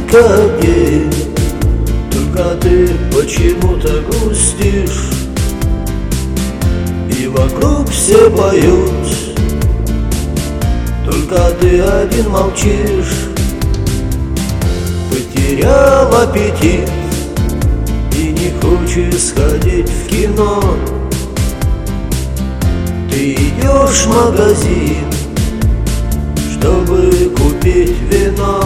как день, только ты почему-то грустишь, и вокруг все поют, только ты один молчишь. Потерял аппетит и не хочешь сходить в кино. Ты идешь в магазин, чтобы купить вино.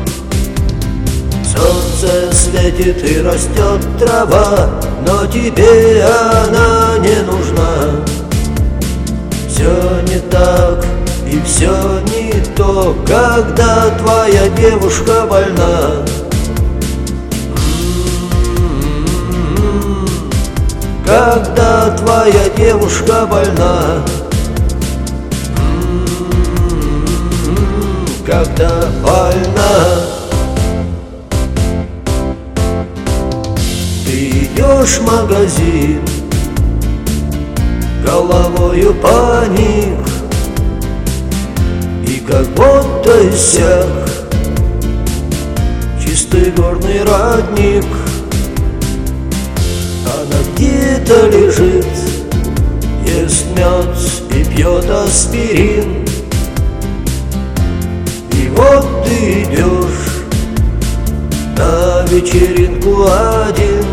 Солнце светит и растет трава, но тебе она не нужна. Все не так и все не то, когда твоя девушка больна. Когда твоя девушка больна, когда больна. Ты идешь в магазин, головою паник, и как будто иссяк чистый горный родник. Она где-то лежит, ест мед и пьет аспирин. И вот ты идешь на вечеринку один.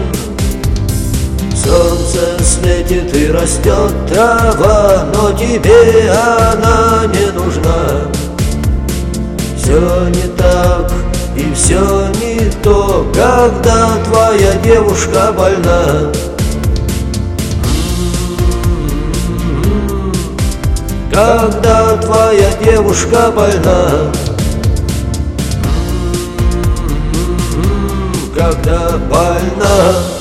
Солнце светит и растет трава, но тебе она не нужна. Все не так и все не то, когда твоя девушка больна. Когда твоя девушка больна, когда больна.